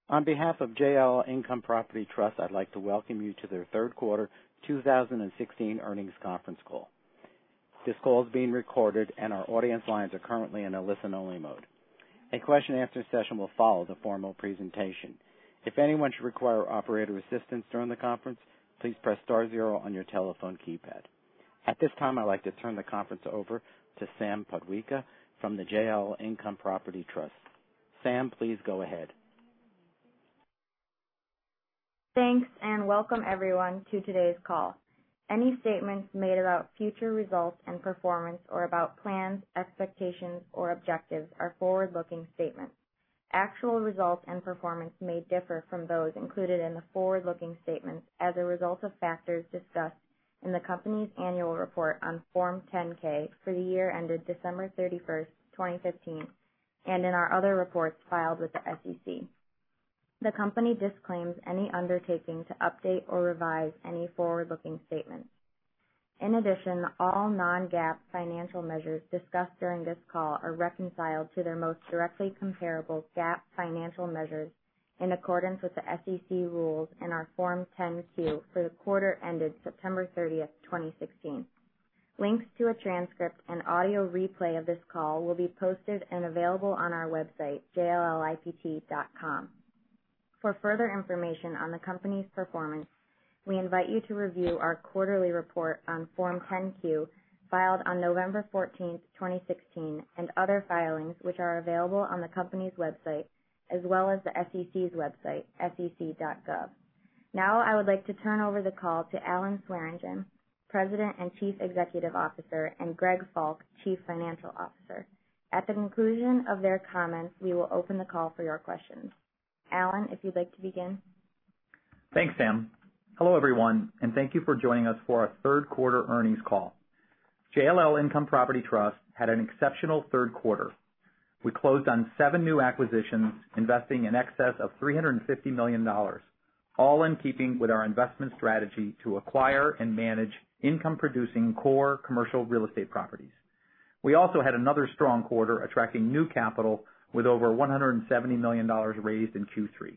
On behalf of JLL Income Property Trust, I'd like to welcome you to their third quarter 2016 earnings conference call. This call is being recorded, and our audience lines are currently in a listen-only mode. A question-and-answer session will follow the formal presentation. If anyone should require operator assistance during the conference, please press star zero on your telephone keypad. At this time, I'd like to turn the conference over to Sam Podwika from the JLL Income Property Trust. Sam, please go ahead. Thanks, and welcome everyone to today's call. Any statements made about future results and performance or about plans, expectations, or objectives are forward-looking statements. Actual results and performance may differ from those included in the forward-looking statements as a result of factors discussed in the company's annual report on Form 10-K for the year ended December 31st, 2015, and in our other reports filed with the SEC. The company disclaims any undertaking to update or revise any forward-looking statements. In addition, all non-GAAP financial measures discussed during this call are reconciled to their most directly comparable GAAP financial measures in accordance with the SEC rules in our Form 10-Q for the quarter ended September 30th, 2016. Links to a transcript and audio replay of this call will be posted and available on our website, jllipt.com. For further information on the company's performance, we invite you to review our quarterly report on Form 10-Q filed on November 14th, 2016, and other filings which are available on the company's website as well as the SEC's website, sec.gov. Now I would like to turn over the call to Alan Swearingen, President and Chief Executive Officer, and Greg Falk, Chief Financial Officer. At the conclusion of their comments, we will open the call for your questions. Alan, if you'd like to begin. Thanks, Sam. Hello, everyone, and thank you for joining us for our third quarter earnings call. JLL Income Property Trust had an exceptional third quarter. We closed on 7 new acquisitions, investing in excess of $350 million, all in keeping with our investment strategy to acquire and manage income-producing core commercial real estate properties. We also had another strong quarter attracting new capital with over $170 million raised in Q3.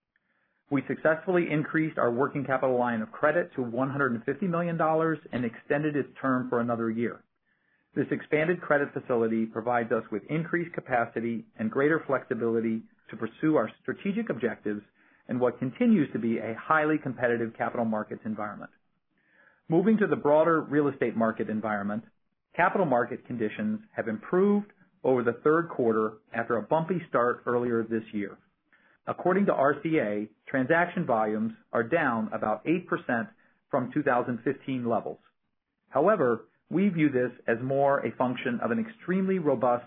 We successfully increased our working capital line of credit to $150 million and extended its term for another year. This expanded credit facility provides us with increased capacity and greater flexibility to pursue our strategic objectives in what continues to be a highly competitive capital markets environment. Moving to the broader real estate market environment, capital market conditions have improved over the third quarter after a bumpy start earlier this year. According to RCA, transaction volumes are down about 8% from 2015 levels. However, we view this as more a function of an extremely robust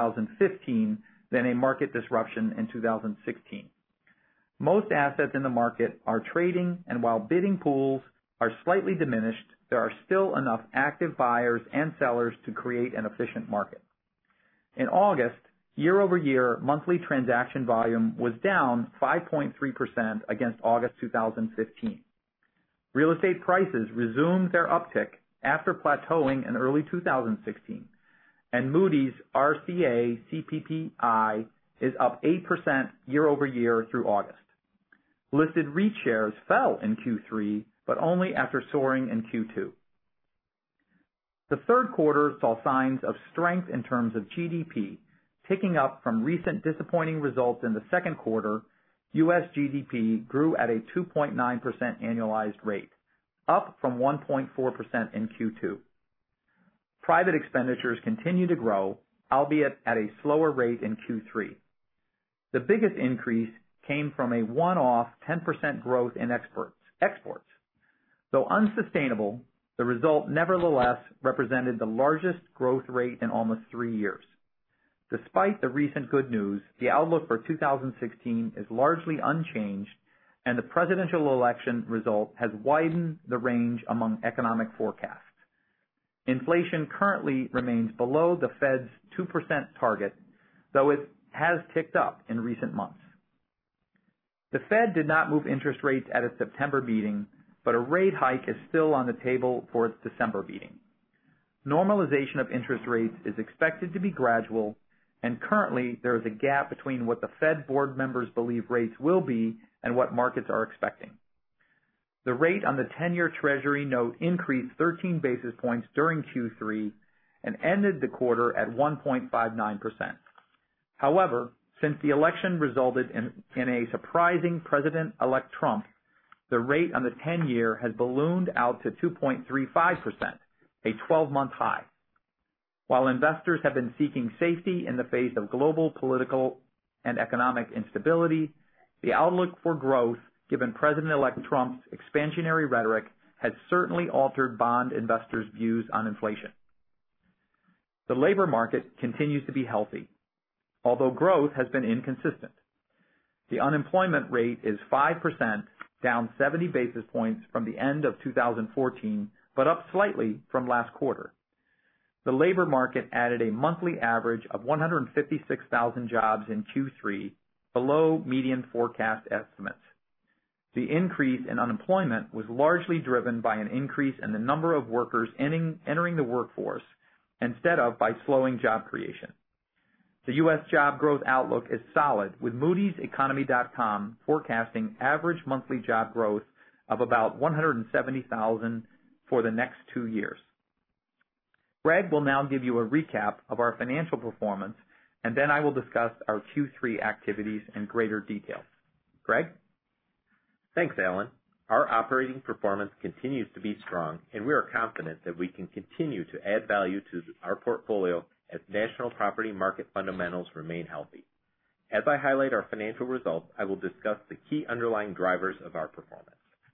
2015 than a market disruption in 2016. Most assets in the market are trading, and while bidding pools are slightly diminished, there are still enough active buyers and sellers to create an efficient market. In August, year-over-year monthly transaction volume was down 5.3% against August 2015. Real estate prices resumed their uptick after plateauing in early 2016, and Moody's RCA CPPI is up 8% year-over-year through August. Listed REIT shares fell in Q3, but only after soaring in Q2. The third quarter saw signs of strength in terms of GDP, ticking up from recent disappointing results in the second quarter. U.S. GDP grew at a 2.9% annualized rate, up from 1.4% in Q2. Private expenditures continue to grow, albeit at a slower rate in Q3. The biggest increase came from a one-off 10% growth in exports. Though unsustainable, the result nevertheless represented the largest growth rate in almost 3 years. Despite the recent good news, the outlook for 2016 is largely unchanged, and the presidential election result has widened the range among economic forecasts. Inflation currently remains below the Fed's 2% target, though it has ticked up in recent months. The Fed did not move interest rates at its September meeting, but a rate hike is still on the table for its December meeting. Normalization of interest rates is expected to be gradual, and currently there is a gap between what the Fed board members believe rates will be and what markets are expecting. The rate on the 10-year Treasury note increased 13 basis points during Q3 and ended the quarter at 1.59%. However, since the election resulted in a surprising President-elect Trump, the rate on the 10-year has ballooned out to 2.35%, a 12-month high. While investors have been seeking safety in the face of global political and economic instability, the outlook for growth, given President-elect Trump's expansionary rhetoric, has certainly altered bond investors' views on inflation. The labor market continues to be healthy, although growth has been inconsistent. The unemployment rate is 5%, down 70 basis points from the end of 2014, but up slightly from last quarter. The labor market added a monthly average of 156,000 jobs in Q3, below median forecast estimates. The increase in unemployment was largely driven by an increase in the number of workers entering the workforce instead of by slowing job creation. The U.S. job growth outlook is solid, with Moody's Economy.com forecasting average monthly job growth of about 170,000 for the next 2 years. Greg will now give you a recap of our financial performance, and then I will discuss our Q3 activities in greater detail. Greg? Thanks, Alan. Our operating performance continues to be strong, and we are confident that we can continue to add value to our portfolio as national property market fundamentals remain healthy. As I highlight our financial results, I will discuss the key underlying drivers of our performance.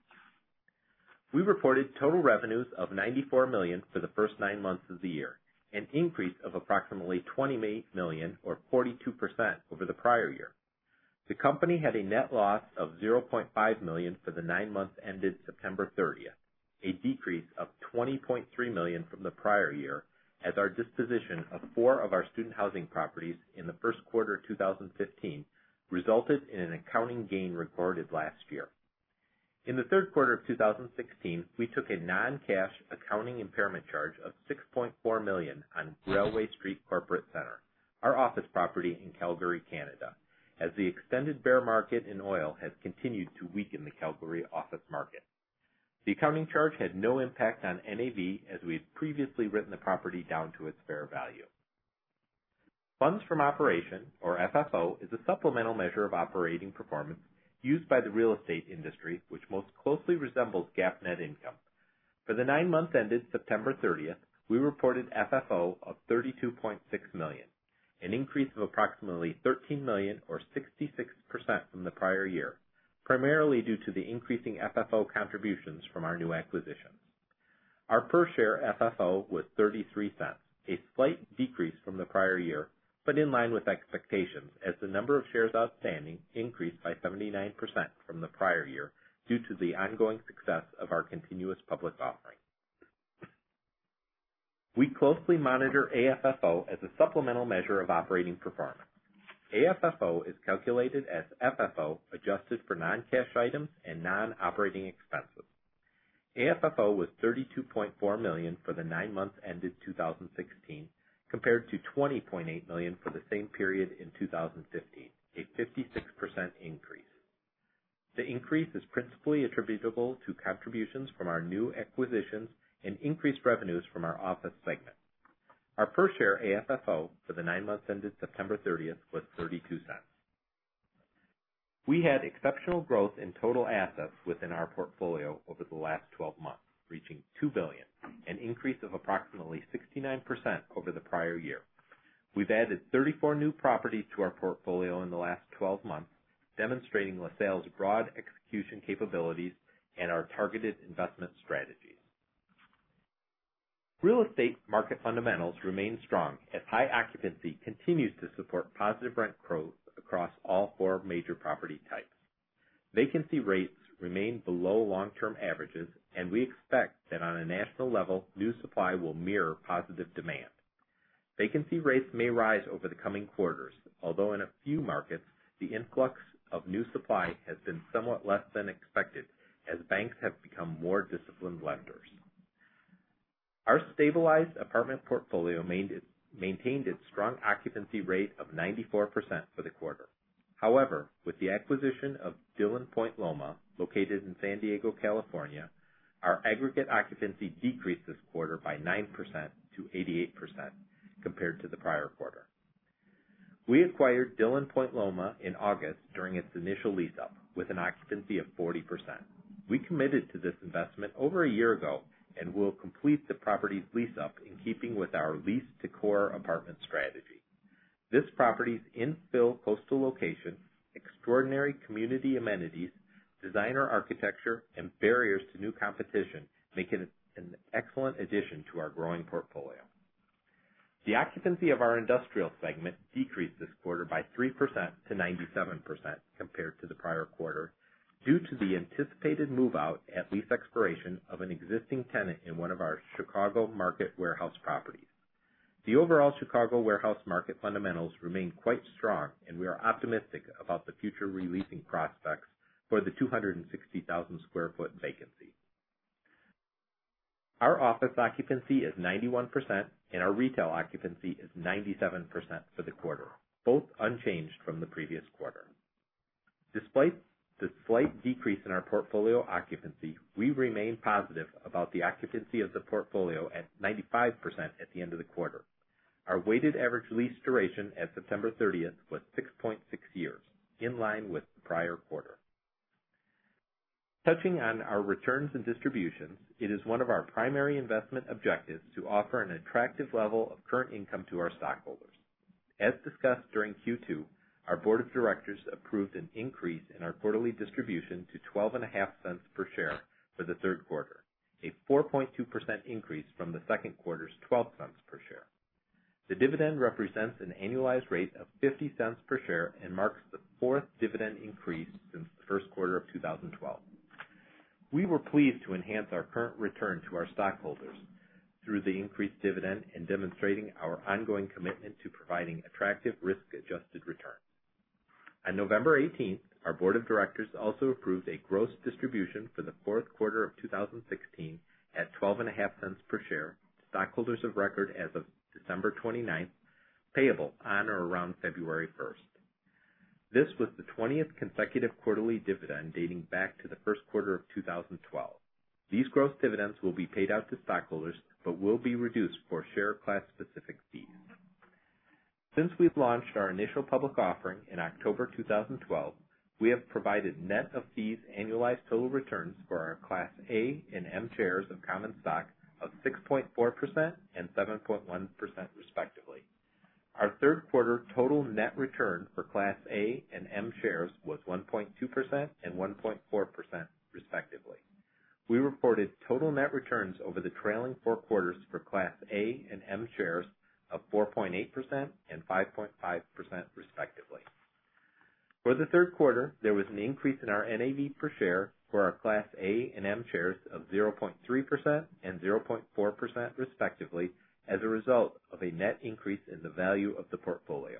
We reported total revenues of $94 million for the first 9 months of the year, an increase of approximately $28 million or 42% over the prior year. The company had a net loss of $0.5 million for the 9 months ended September 30th, a decrease of $20.3 million from the prior year, as our disposition of 4 of our student housing properties in the first quarter of 2015 resulted in an accounting gain recorded last year. In the third quarter of 2016, we took a non-cash accounting impairment charge of $6.4 million on Railway Street Corporate Center, our office property in Calgary, Canada, as the extended bear market in oil has continued to weaken the Calgary office market. The accounting charge had no impact on NAV, as we had previously written the property down to its fair value. Funds from operation, or FFO, is a supplemental measure of operating performance used by the real estate industry, which most closely resembles GAAP net income. For the 9 months ended September 30th, we reported FFO of $32.6 million, an increase of approximately $13 million or 66% from the prior year, primarily due to the increasing FFO contributions from our new acquisitions. Our per-share FFO was 33 cents, a slight decrease from the prior year, but in line with expectations, as the number of shares outstanding increased by 79% from the prior year due to the ongoing success of our continuous public offering. We closely monitor AFFO as a supplemental measure of operating performance. AFFO is calculated as FFO adjusted for non-cash items and non-operating expenses. AFFO was $32.4 million for the 9 months ended 2016, compared to $20.8 million for the same period in 2015, a 56% increase. The increase is principally attributable to contributions from our new acquisitions and increased revenues from our office segment. Our per-share AFFO for the 9 months ended September 30th was 32 cents. We had exceptional growth in total assets within our portfolio over the last 12 months, reaching $2 billion, an increase of approximately 69% over the prior year. We've added 34 new properties to our portfolio in the last 12 months, demonstrating LaSalle's broad execution capabilities and our targeted investment strategies. Real estate market fundamentals remain strong as high occupancy continues to support positive rent growth across all 4 major property types. Vacancy rates remain below long-term averages, and we expect that on a national level, new supply will mirror positive demand. Vacancy rates may rise over the coming quarters, although in a few markets, the influx of new supply has been somewhat less than expected as banks have become more disciplined lenders. Our stabilized apartment portfolio maintained its strong occupancy rate of 94% for the quarter. However, with the acquisition of Dillon Point Loma, located in San Diego, California, our aggregate occupancy decreased this quarter by 9% to 88% compared to the prior quarter. We acquired Dillon Point Loma in August during its initial lease-up with an occupancy of 40%. We committed to this investment over a year ago and will complete the property's lease-up in keeping with our lease-to-core apartment strategy. This property's infill coastal location, extraordinary community amenities, designer architecture, and barriers to new competition make it an excellent addition to our growing portfolio. The occupancy of our industrial segment decreased this quarter by 3% to 97% compared to the prior quarter due to the anticipated move-out at lease expiration of an existing tenant in one of our Chicago market warehouse properties. The overall Chicago warehouse market fundamentals remain quite strong, and we are optimistic about the future releasing prospects for the 260,000 square foot vacancy. Our office occupancy is 91%, and our retail occupancy is 97% for the quarter, both unchanged from the previous quarter. Despite the slight decrease in our portfolio occupancy, we remain positive about the occupancy of the portfolio at 95% at the end of the quarter. Our weighted average lease duration at September 30th was 6.6 years, in line with the prior quarter. Touching on our returns and distributions, it is one of our primary investment objectives to offer an attractive level of current income to our stockholders. As discussed during Q2, our board of directors approved an increase in our quarterly distribution to 12.5 cents per share for the third quarter, a 4.2% increase from the second quarter's 12 cents per share. The dividend represents an annualized rate of 50 cents per share and marks the fourth dividend increase since the first quarter of 2012. We were pleased to enhance our current return to our stockholders through the increased dividend and demonstrating our ongoing commitment to providing attractive risk-adjusted returns. On November 18th, our board of directors also approved a gross distribution for the fourth quarter of 2016 at 12.5 cents per share to stockholders of record as of December 29th, payable on or around February 1st. This was the 20th consecutive quarterly dividend dating back to the first quarter of 2012. These gross dividends will be paid out to stockholders, but will be reduced for share class-specific fees. Since we launched our initial public offering in October 2012, we have provided net of fees annualized total returns for our Class A and M shares of common stock of 6.4% and 7.1% respectively. Our third quarter total net return for Class A and M shares was 1.2% and 1.4% respectively. We reported total net returns over the trailing 4 quarters for Class A and M shares of 4.8% and 5.5% respectively. For the third quarter, there was an increase in our NAV per share for our Class A and M shares of 0.3% and 0.4% respectively, as a result of a net increase in the value of the portfolio.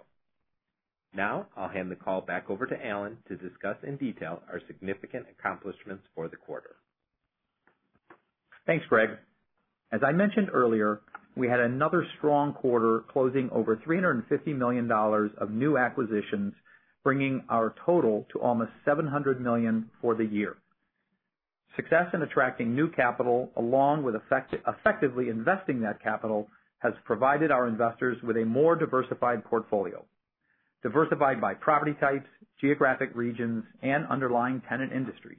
Now, I'll hand the call back over to Alan to discuss in detail our significant accomplishments for the quarter. Thanks, Greg. As I mentioned earlier, we had another strong quarter closing over $350 million of new acquisitions, bringing our total to almost $700 million for the year. Success in attracting new capital, along with effectively investing that capital, has provided our investors with a more diversified portfolio, diversified by property types, geographic regions, and underlying tenant industries.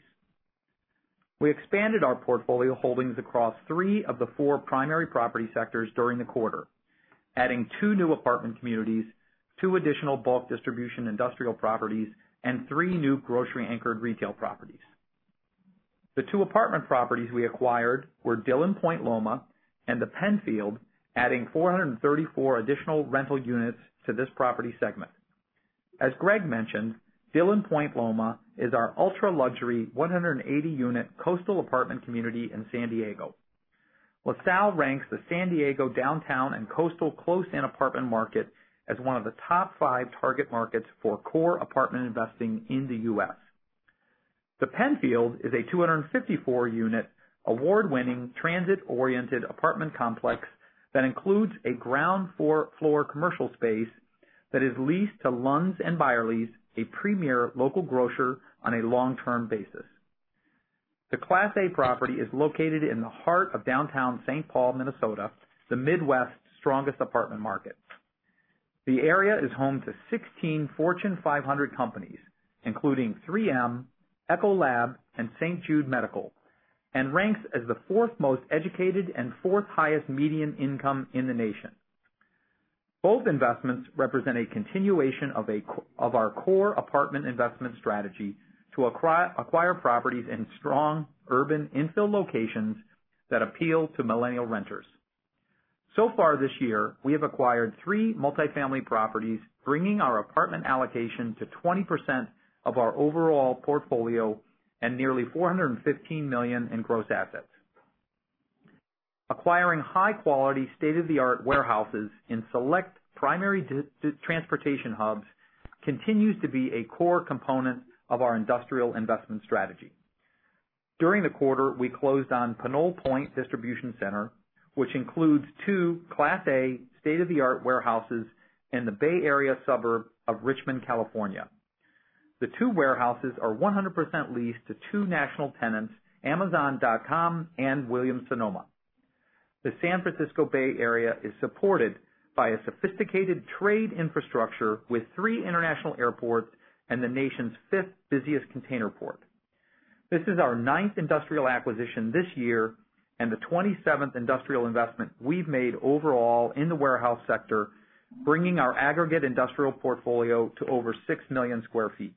We expanded our portfolio holdings across 3 of the 4 primary property sectors during the quarter, adding 2 new apartment communities, 2 additional bulk distribution industrial properties, and 3 new grocery-anchored retail properties. The 2 apartment properties we acquired were Dillon Point Loma and the Penfield, adding 434 additional rental units to this property segment. As Greg mentioned, Dillon Point Loma is our ultra-luxury 180-unit coastal apartment community in San Diego. LaSalle ranks the San Diego downtown and coastal close-in apartment market as one of the top 5 target markets for core apartment investing in the U.S. The Penfield is a 254-unit, award-winning, transit-oriented apartment complex that includes a ground floor commercial space that is leased to Lunds & Byerly's, a premier local grocer, on a long-term basis. The Class A property is located in the heart of downtown St. Paul, Minnesota, the Midwest's strongest apartment market. The area is home to 16 Fortune 500 companies, including 3M, Ecolab, and St. Jude Medical, and ranks as the fourth most educated and fourth highest median income in the nation. Both investments represent a continuation of our core apartment investment strategy to acquire properties in strong urban infill locations that appeal to millennial renters. So far this year, we have acquired 3 multifamily properties, bringing our apartment allocation to 20% of our overall portfolio and nearly $415 million in gross assets. Acquiring high-quality, state-of-the-art warehouses in select primary transportation hubs continues to be a core component of our industrial investment strategy. During the quarter, we closed on Pinole Point Distribution Center, which includes 2 Class A state-of-the-art warehouses in the Bay Area suburb of Richmond, California. The 2 warehouses are 100% leased to 2 national tenants, Amazon.com and Williams-Sonoma. The San Francisco Bay Area is supported by a sophisticated trade infrastructure with 3 international airports and the nation's 5th busiest container port. This is our 9th industrial acquisition this year and the 27th industrial investment we've made overall in the warehouse sector, bringing our aggregate industrial portfolio to over 6 million square feet.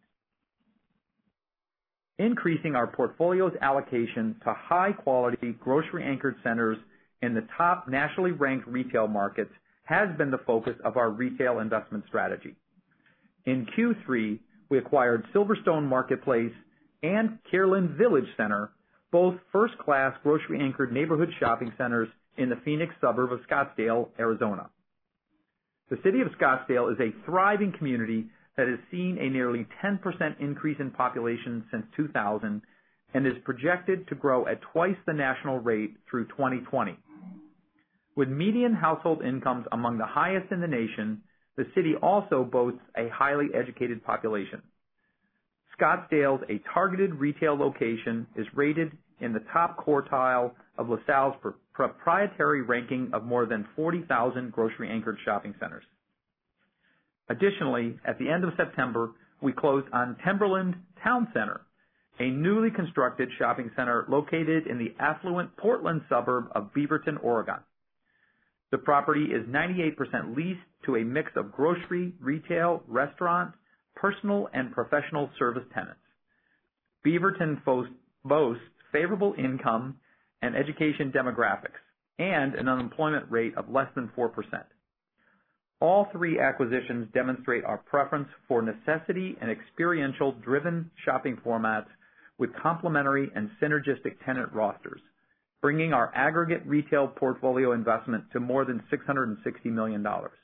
Increasing our portfolio's allocation to high-quality grocery-anchored centers in the top nationally ranked retail markets has been the focus of our retail investment strategy. In Q3, we acquired Silverstone Marketplace and Kierland Village Center, both first-class grocery-anchored neighborhood shopping centers in the Phoenix suburb of Scottsdale, Arizona. The city of Scottsdale is a thriving community that has seen a nearly 10% increase in population since 2000 and is projected to grow at twice the national rate through 2020. With median household incomes among the highest in the nation, the city also boasts a highly educated population. Scottsdale's a targeted retail location is rated in the top quartile of LaSalle's proprietary ranking of more than 40,000 grocery-anchored shopping centers. Additionally, at the end of September, we closed on Timberland Town Center, a newly constructed shopping center located in the affluent Portland suburb of Beaverton, Oregon. The property is 98% leased to a mix of grocery, retail, restaurant, personal, and professional service tenants. Beaverton boasts favorable income and education demographics and an unemployment rate of less than 4%. All 3 acquisitions demonstrate our preference for necessity and experiential-driven shopping formats with complementary and synergistic tenant rosters, bringing our aggregate retail portfolio investment to more than $660 million.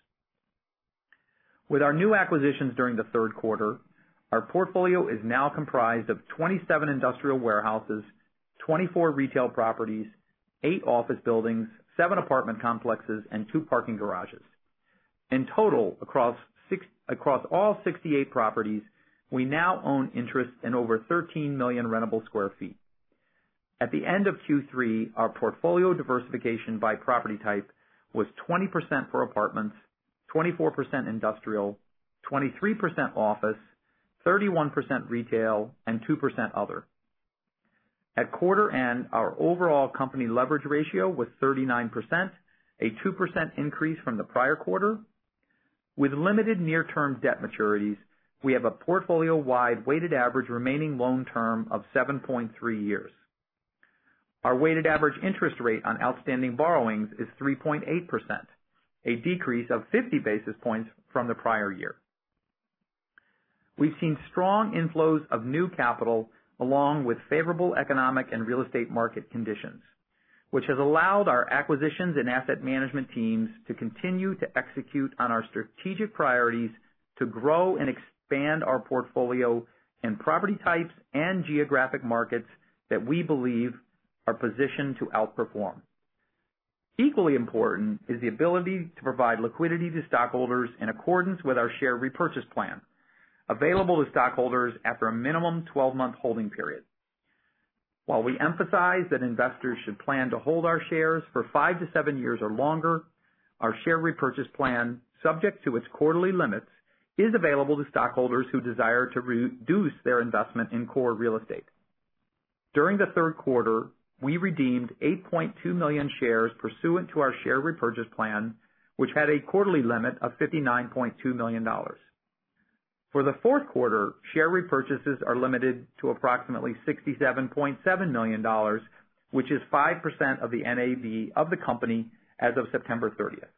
With our new acquisitions during the third quarter, our portfolio is now comprised of 27 industrial warehouses, 24 retail properties, 8 office buildings, 7 apartment complexes, and 2 parking garages. In total, across all 68 properties, we now own interest in over 13 million rentable square feet. At the end of Q3, our portfolio diversification by property type was 20% for apartments, 24% industrial, 23% office, 31% retail, and 2% other. At quarter end, our overall company leverage ratio was 39%, a 2% increase from the prior quarter. With limited near-term debt maturities, we have a portfolio-wide weighted average remaining loan term of 7.3 years. Our weighted average interest rate on outstanding borrowings is 3.8%, a decrease of 50 basis points from the prior year. We've seen strong inflows of new capital along with favorable economic and real estate market conditions, which has allowed our acquisitions and asset management teams to continue to execute on our strategic priorities to grow and expand our portfolio in property types and geographic markets that we believe are positioned to outperform. Equally important is the ability to provide liquidity to stockholders in accordance with our share repurchase plan, available to stockholders after a minimum 12-month holding period. While we emphasize that investors should plan to hold our shares for 5 to 7 years or longer, our share repurchase plan, subject to its quarterly limits, is available to stockholders who desire to reduce their investment in core real estate. During the third quarter, we redeemed 8.2 million shares pursuant to our share repurchase plan, which had a quarterly limit of $59.2 million. For the fourth quarter, share repurchases are limited to approximately $67.7 million, which is 5% of the NAV of the company as of September 30th.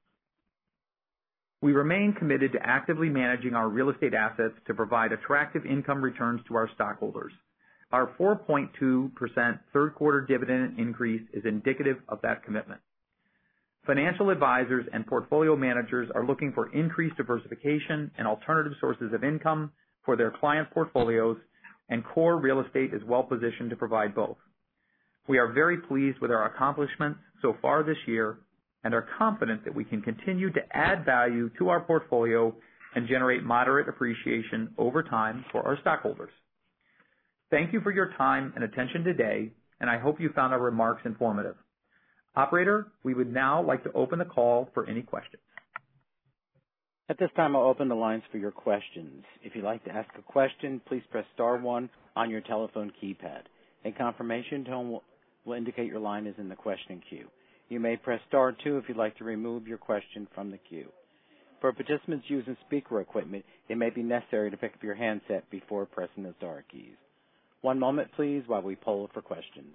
We remain committed to actively managing our real estate assets to provide attractive income returns to our stockholders. Our 4.2% third quarter dividend increase is indicative of that commitment. Financial advisors and portfolio managers are looking for increased diversification and alternative sources of income for their client portfolios, and core real estate is well positioned to provide both. We are very pleased with our accomplishments so far this year and are confident that we can continue to add value to our portfolio and generate moderate appreciation over time for our stockholders. Thank you for your time and attention today, and I hope you found our remarks informative. Operator, we would now like to open the call for any questions. At this time, I'll open the lines for your questions. If you'd like to ask a question, please press star one on your telephone keypad. A confirmation tone will indicate your line is in the question queue. You may press star two if you'd like to remove your question from the queue. For participants using speaker equipment, it may be necessary to pick up your handset before pressing the star keys. One moment, please, while we poll for questions.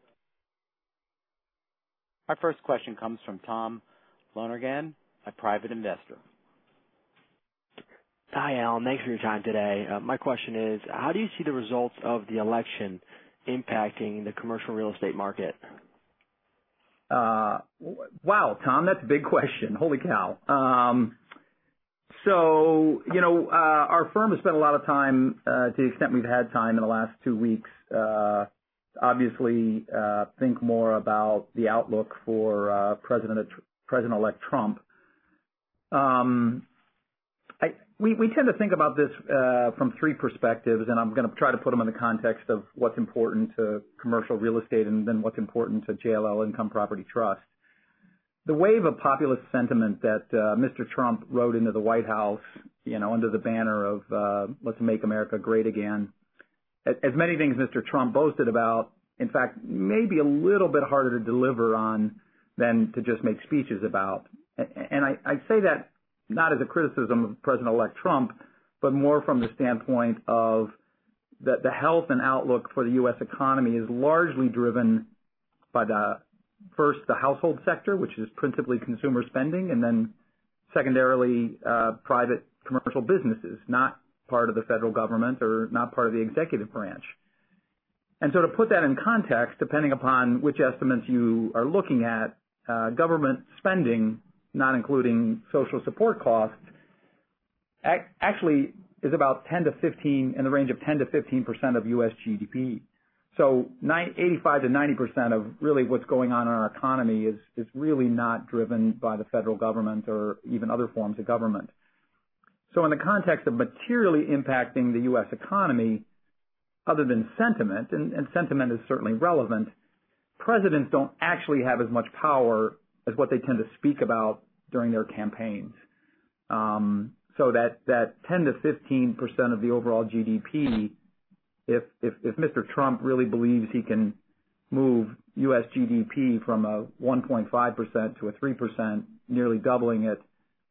Our first question comes from Tom Lonergan, a private investor. Hi, Alan. Thanks for your time today. My question is, how do you see the results of the election impacting the commercial real estate market? Wow, Tom, that's a big question. Holy cow. Our firm has spent a lot of time, to the extent we've had time in the last 2 weeks, obviously think more about the outlook for President-elect Trump. We tend to think about this from three perspectives, and I'm going to try to put them in the context of what's important to commercial real estate and then what's important to JLL Income Property Trust. The wave of populist sentiment that Mr. Trump rode into the White House, under the banner of "Let's make America great again," as many things Mr. Trump boasted about, in fact, maybe a little bit harder to deliver on than to just make speeches about. And I say that not as a criticism of President-elect Trump, but more from the standpoint of that the health and outlook for the U.S. economy is largely driven by the household sector, which is principally consumer spending, and then secondarily private commercial businesses, not part of the federal government or not part of the executive branch. And so to put that in context, depending upon which estimates you are looking at, government spending, not including social support costs, actually is about 10 to 15, in the range of 10 to 15% of U.S. GDP. So 85 to 90% of really what's going on in our economy is really not driven by the federal government or even other forms of government. So in the context of materially impacting the U.S. economy, other than sentiment, and sentiment is certainly relevant, presidents don't actually have as much power as what they tend to speak about during their campaigns. So that 10 to 15% of the overall GDP, if Mr. Trump really believes he can move U.S. GDP from a 1.5% to a 3%, nearly doubling it,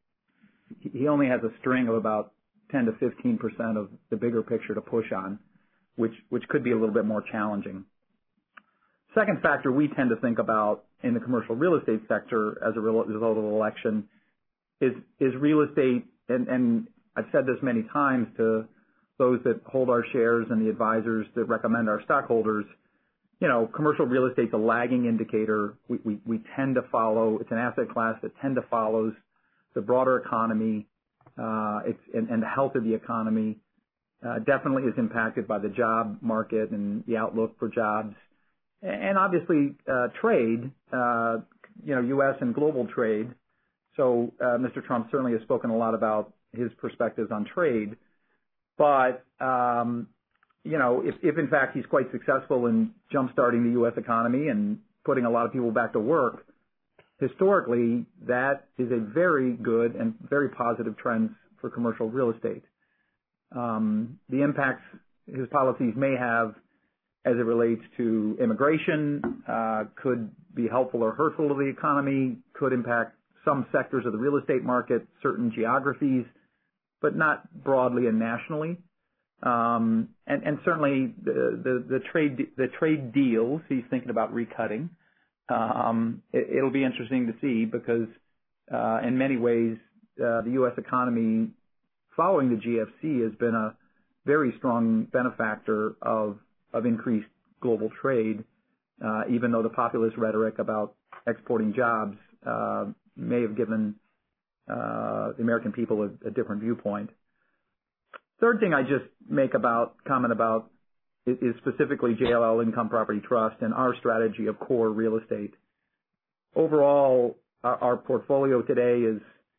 he only has a string of about 10 to 15% of the bigger picture to push on, which could be a little bit more challenging. Second factor we tend to think about in the commercial real estate sector as a result of the election is real estate, and I've said this many times to those that hold our shares and the advisors that recommend our stockholders, commercial real estate's a lagging indicator. We tend to follow, it's an asset class that tend to follows the broader economy, and the health of the economy definitely is impacted by the job market and the outlook for jobs. And obviously, trade U.S. and global trade. So Mr. Trump certainly has spoken a lot about his perspectives on trade. But, if in fact he's quite successful in jumpstarting the U.S. economy and putting a lot of people back to work, historically that is a very good and very positive trend for commercial real estate. The impacts his policies may have as it relates to immigration could be helpful or hurtful to the economy, could impact some sectors of the real estate market, certain geographies, but not broadly and nationally. And certainly the trade deals he's thinking about recutting. It'll be interesting to see because in many ways the U.S. economy following the GFC has been a very strong benefactor of increased global trade, even though the populist rhetoric about exporting jobs may have given the American people a different viewpoint. Third thing I just comment about is specifically JLL Income Property Trust and our strategy of core real estate. Overall, our portfolio today is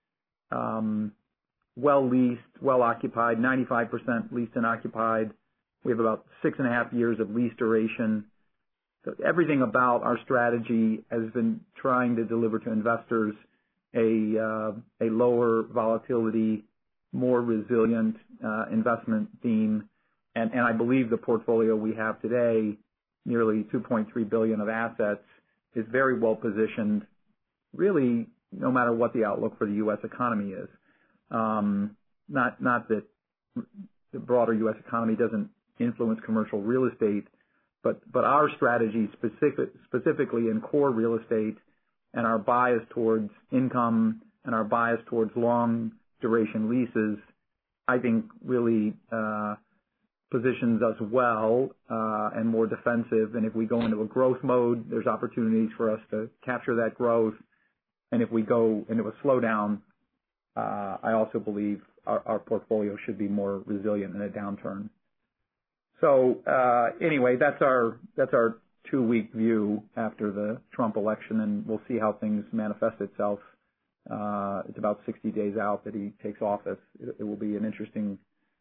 well leased, well occupied, 95% leased and occupied. We have about 6.5 years of lease duration. So everything about our strategy has been trying to deliver to investors a lower volatility, more resilient investment theme. And I believe the portfolio we have today, nearly $2.3 billion of assets, is very well positioned, really no matter what the outlook for the U.S. economy is. Not that the broader U.S. economy doesn't influence commercial real estate, but our strategy specifically in core real estate and our bias towards income and our bias towards long duration leases, I think really positions us well and more defensive. And if we go into a growth mode, there's opportunities for us to capture that growth. And if we go into a slowdown, I also believe our portfolio should be more resilient in a downturn. So anyway, that's our 2-week view after the Trump election, and we'll see how things manifest itself. It's about 60 days out that he takes office. It will be an interesting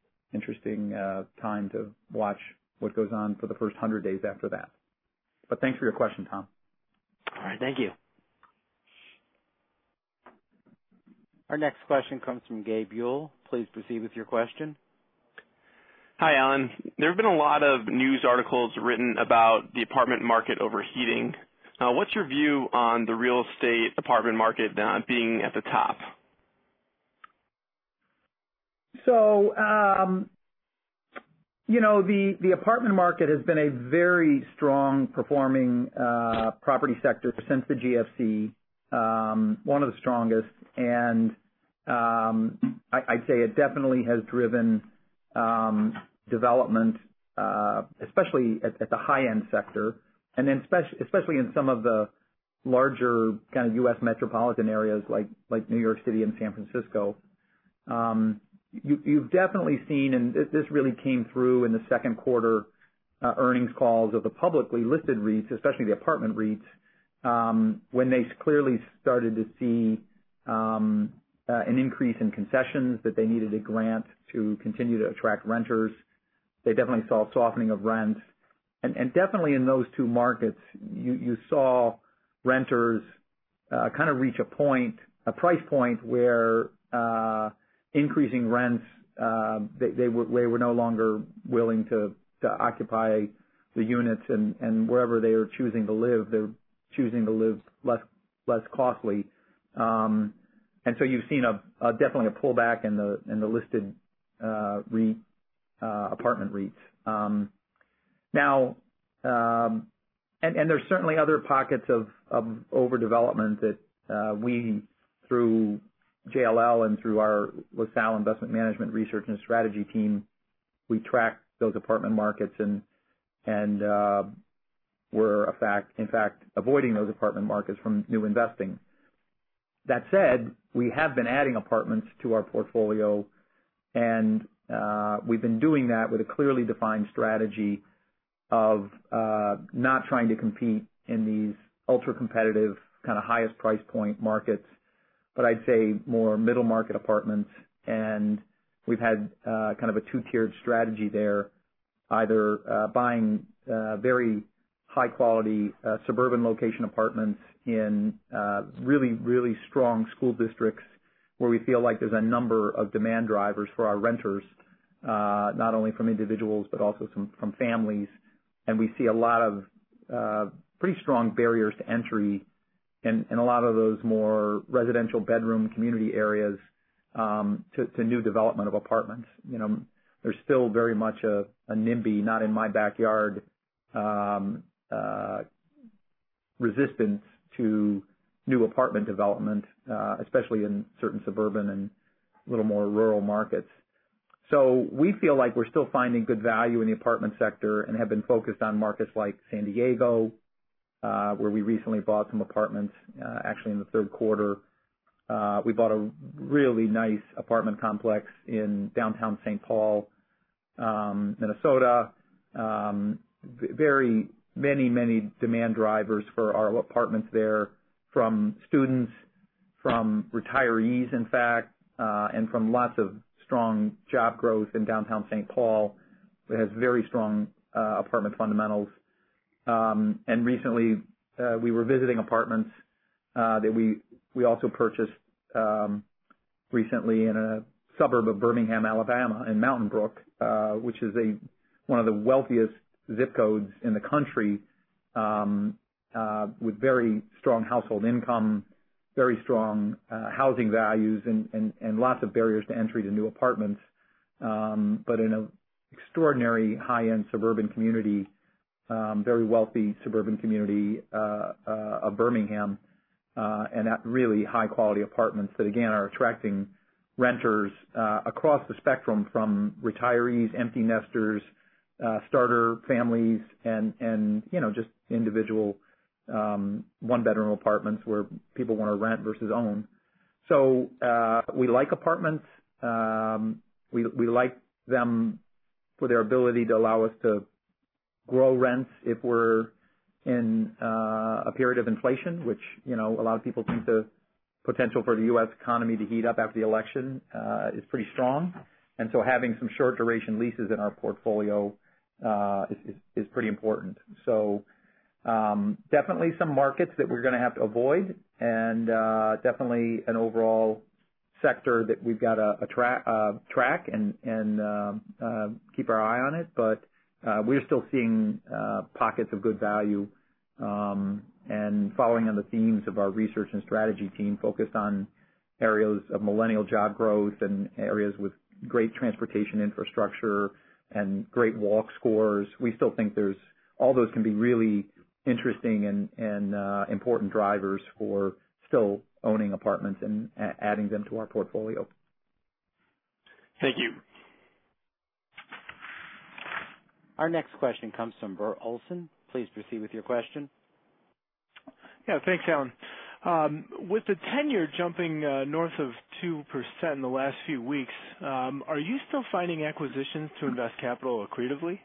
time to watch what goes on for the first 100 days after that. But thanks for your question, Tom. All right, thank you. Our next question comes from Gabe Buell. Please proceed with your question. Hi, Alan. There have been a lot of news articles written about the apartment market overheating. What's your view on the real estate apartment market being at the top? So, the apartment market has been a very strong performing property sector since the GFC, one of the strongest, and I'd say it definitely has driven development, especially at the high-end sector, and then especially in some of the larger kind of U.S. metropolitan areas like New York City and San Francisco. You've definitely seen, and this really came through in the second quarter earnings calls of the publicly listed REITs, especially the apartment REITs, when they clearly started to see an increase in concessions that they needed to grant to continue to attract renters. They definitely saw a softening of rents. And definitely in those two markets, you saw renters kind of reach a price point where increasing rents, they were no longer willing to occupy the units, and wherever they are choosing to live, they're choosing to live less costly. And so you've seen definitely a pullback in the listed REIT apartment REITs. Now, and there's certainly other pockets of overdevelopment that we, through JLL and through our LaSalle Investment Management Research and Strategy team, we track those apartment markets and we're in fact avoiding those apartment markets from new investing. That said, we have been adding apartments to our portfolio, and we've been doing that with a clearly defined strategy of not trying to compete in these ultra-competitive kind of highest price point markets, but I'd say more middle market apartments. And we've had kind of a two-tiered strategy there, either buying very high quality suburban location apartments in really, really strong school districts where we feel like there's a number of demand drivers for our renters, not only from individuals but also from families. And we see a lot of pretty strong barriers to entry in a lot of those more residential bedroom community areas to new development of apartments. You know, there's still very much a NIMBY, not in my backyard, resistance to new apartment development, especially in certain suburban and a little more rural markets. So we feel like we're still finding good value in the apartment sector and have been focused on markets like San Diego, where we recently bought some apartments, actually in the third quarter. We bought a really nice apartment complex in downtown St. Paul, Minnesota. Very many demand drivers for our apartments there, from students, from retirees, in fact, and from lots of strong job growth in downtown St. Paul. It has very strong apartment fundamentals. And recently, we were visiting apartments that we also purchased recently in a suburb of Birmingham, Alabama, in Mountain Brook, which is one of the wealthiest zip codes in the country, with very strong household income, very strong housing values, and lots of barriers to entry to new apartments, but in an extraordinary high-end suburban community, very wealthy suburban community of Birmingham, and at really high-quality apartments that, again, are attracting renters across the spectrum, from retirees, empty nesters, starter families, and you know, just individual one-bedroom apartments where people want to rent versus own. So we like apartments. We like them for their ability to allow us to grow rents if we're in a period of inflation, which, you know, a lot of people think the potential for the U.S. economy to heat up after the election is pretty strong. And so having some short duration leases in our portfolio is pretty important. So definitely some markets that we're going to have to avoid, and definitely an overall sector that we've got to track and keep our eye on it. But we're still seeing pockets of good value, and following on the themes of our research and strategy team, focused on areas of millennial job growth and areas with great transportation infrastructure and great walk scores. We still think all those can be really interesting and important drivers for still owning apartments and adding them to our portfolio. Thank you. Our next question comes from Bert Olson. Please proceed with your question. Yeah, thanks, Alan. With the 10-year jumping north of 2% in the last few weeks, are you still finding acquisitions to invest capital accretively?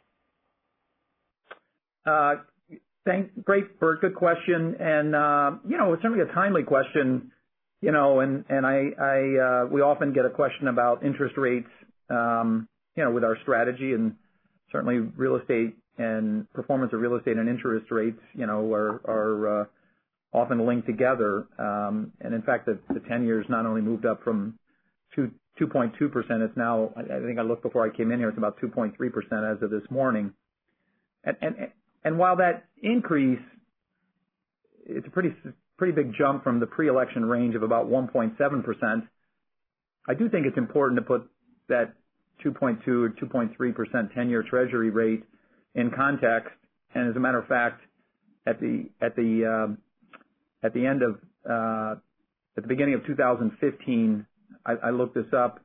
Great, Bert. Good question. And, it's certainly a timely question, and we often get a question about interest rates, with our strategy, and certainly real estate and performance of real estate and interest rates, are often linked together. And in fact, the 10 years not only moved up from 2.2%, it's now, I think I looked before I came in here, it's about 2.3% as of this morning. And while that increase, it's a pretty big jump from the pre-election range of about 1.7%, I do think it's important to put that 2.2 or 2.3% 10-year Treasury rate in context. And as a matter of fact, at the beginning of 2015, I looked this up.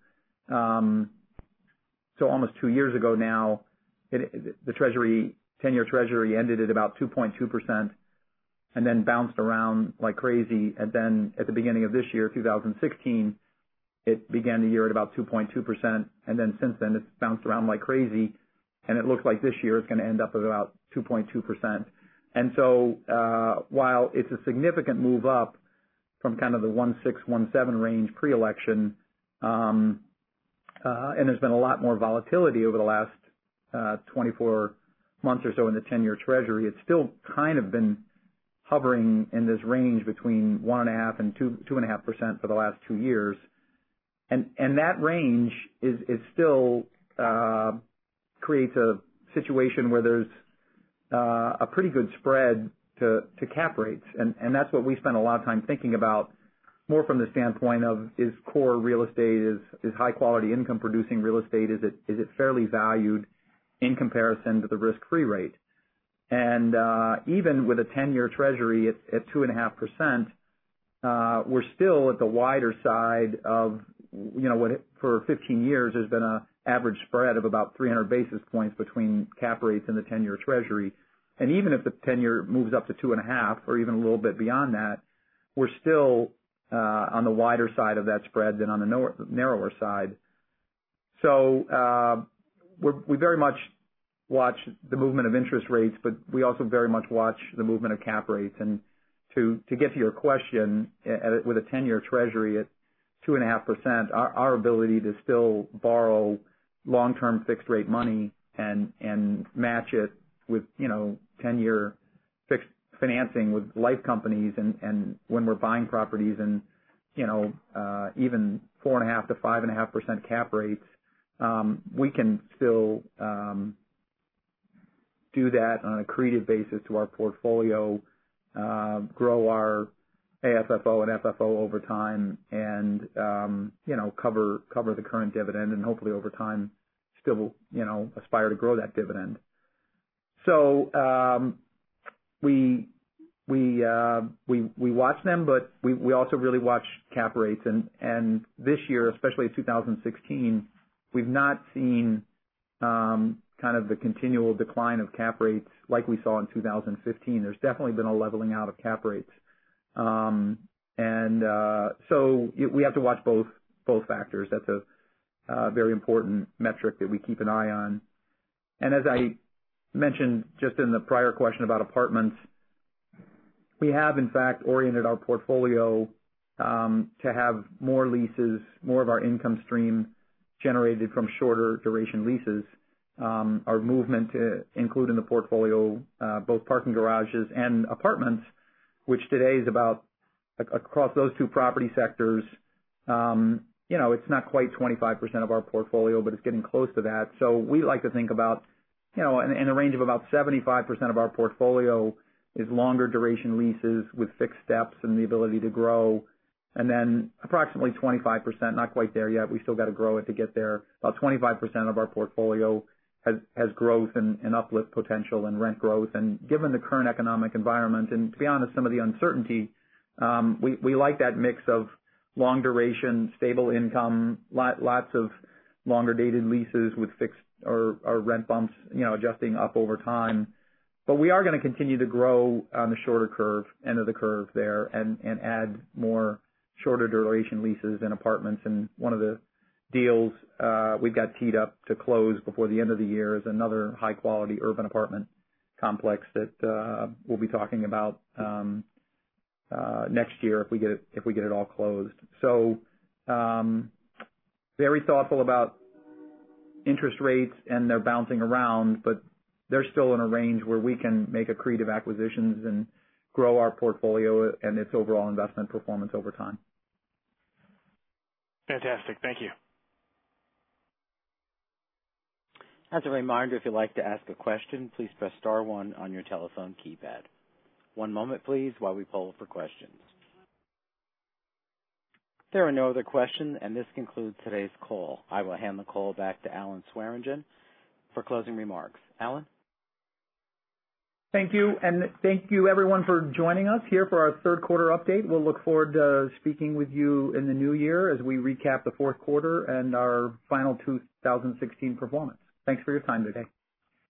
So almost 2 years ago now, the 10-year Treasury ended at about 2.2%, and then bounced around like crazy. And then at the beginning of this year, 2016, it began the year at about 2.2%, and then since then it's bounced around like crazy. And it looks like this year it's going to end up at about 2.2%. And so while it's a significant move up from kind of the 1.6, 1.7 range pre-election, and there's been a lot more volatility over the last 24 months or so in the 10-year Treasury, it's still kind of been hovering in this range between 1.5% and 2.5% for the last 2 years. And that range is still creates a situation where there's a pretty good spread to cap rates. And that's what we spend a lot of time thinking about, more from the standpoint of, is core real estate, is high quality income producing real estate, is it fairly valued in comparison to the risk-free rate? And even with a 10-year Treasury at 2.5%, we're still at the wider side of, what for 15 years has been a average spread of about 300 basis points between cap rates and the 10-year Treasury. And even if the 10-year moves up to 2.5 or even a little bit beyond that, we're still on the wider side of that spread than on the narrower side. So we very much watch the movement of interest rates, but we also very much watch the movement of cap rates. And to get to your question, with a 10-year Treasury at 2.5%, our ability to still borrow long-term fixed rate money and match it with 10-year fixed financing with life companies, and when we're buying properties and even 4.5 to 5.5% cap rates, we can still do that on an accretive basis to our portfolio, grow our AFFO and FFO over time, and cover the current dividend, and hopefully over time still aspire to grow that dividend. So we watch them, but we also really watch cap rates, and this year, especially 2016, we've not seen kind of the continual decline of cap rates like we saw in 2015. There's definitely been a leveling out of cap rates. So we have to watch both factors. That's a very important metric that we keep an eye on. And as I mentioned just in the prior question about apartments, we have in fact oriented our portfolio to have more leases, more of our income stream generated from shorter duration leases. Our movement to include in the portfolio both parking garages and apartments, which today is about, across those two property sectors, it's not quite 25% of our portfolio, but it's getting close to that. So we like to think about, in the range of about 75% of our portfolio is longer duration leases with fixed steps and the ability to grow. And then approximately 25%, not quite there yet, we still got to grow it to get there. About 25% of our portfolio has growth and uplift potential and rent growth. And given the current economic environment and, to be honest, some of the uncertainty, we like that mix of long duration, stable income, lots of longer dated leases with fixed or rent bumps, adjusting up over time. But we are going to continue to grow on the shorter end of the curve there and add more shorter duration leases and apartments. And one of the deals we've got teed up to close before the end of the year is another high quality urban apartment complex that we'll be talking about next year if we get it all closed. So very thoughtful about interest rates, and they're bouncing around, but they're still in a range where we can make accretive acquisitions and grow our portfolio and its overall investment performance over time. Fantastic. Thank you. As a reminder, if you'd like to ask a question, please press star 1 on your telephone keypad. One moment, please, while we poll for questions. There are no other questions, and this concludes today's call. I will hand the call back to Alan Swearingen for closing remarks. Alan? Thank you, and thank you everyone for joining us here for our third quarter update. We'll look forward to speaking with you in the new year as we recap the fourth quarter and our final 2016 performance. Thanks for your time today.